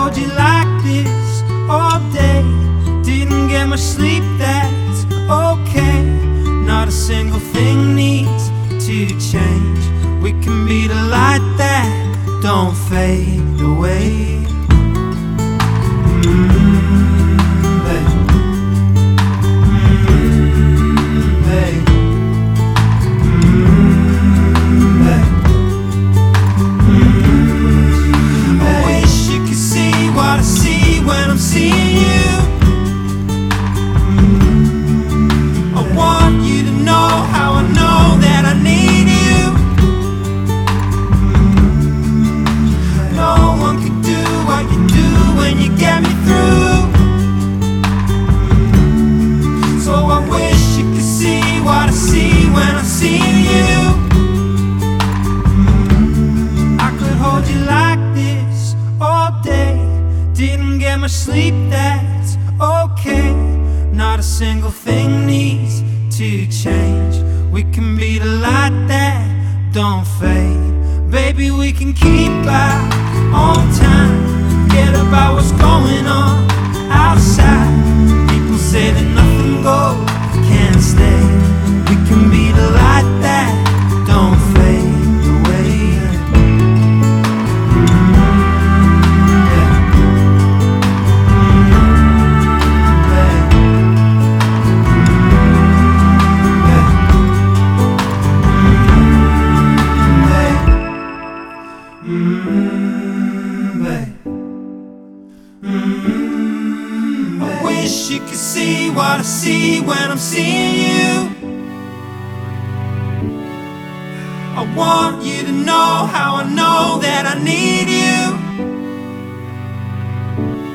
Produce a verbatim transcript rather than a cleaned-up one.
hold you like this all day. Didn't get much sleep, that's okay. Not a single thing needs to change. We can be the light that don't fade away. Much sleep, that's okay. Not a single thing needs to change. We can be the light that don't fade. Baby, we can keep our own time. Forget about what's going on outside. People say that nothing goes, can't stay. We can be the light that don't fade away. I wish you could see what I see when I'm seeing you. I want you to know how I know that I need you.